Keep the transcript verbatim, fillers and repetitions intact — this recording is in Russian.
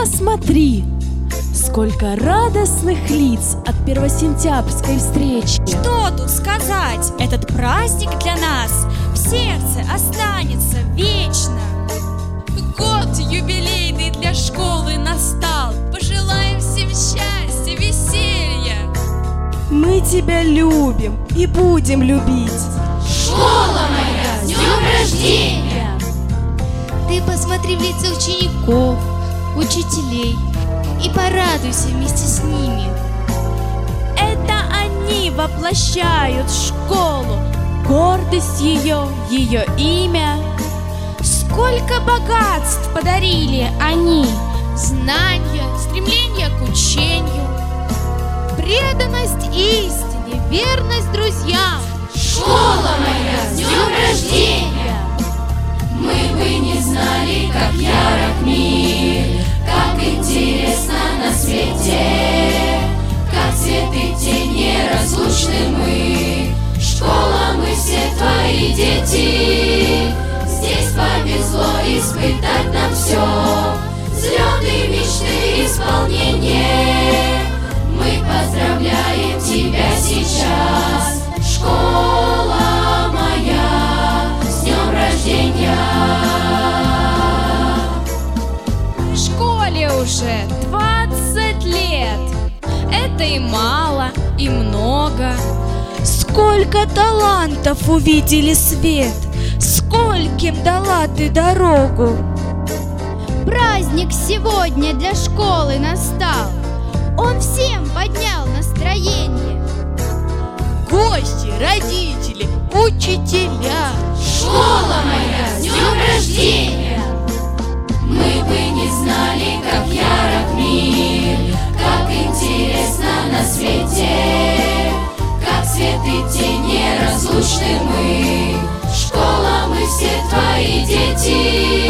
посмотри, сколько радостных лиц от первосентябрьской встречи. Что тут сказать? Этот праздник для нас в сердце останется вечно. Год юбилейный для школы настал. Пожелаем всем счастья, веселья. Мы тебя любим и будем любить. Школа моя, с днем рождения! Ты посмотри в лица учеников, учителей и порадуйся вместе с ними. Это они воплощают школу, гордость ее, ее имя. Сколько богатств подарили они! Знания, стремление к учению, преданность истине, верность друзьям. Школа моя, с днем рождения! Мы бы не знали, как ярок мир, как интересно на свете, как свет и тень неразлучны мы. Школа, мы все твои дети. Здесь повезло испытать нам все, взлеты, мечты, исполнение. Мы поздравляем тебя сейчас, школа моя, с днем рождения! В школе уже двадцать лет. Это и мало, и много. Сколько талантов увидели свет, скольким дала ты дорогу. Праздник сегодня для школы настал. Он всем поднял настроение. Гости, родители, учителя. Школа моя, с днем рождения! Мы бы не знали, как ярок мир, как интересно на свете, как свет и тень неразлучны мы. Школа, мы все твои дети.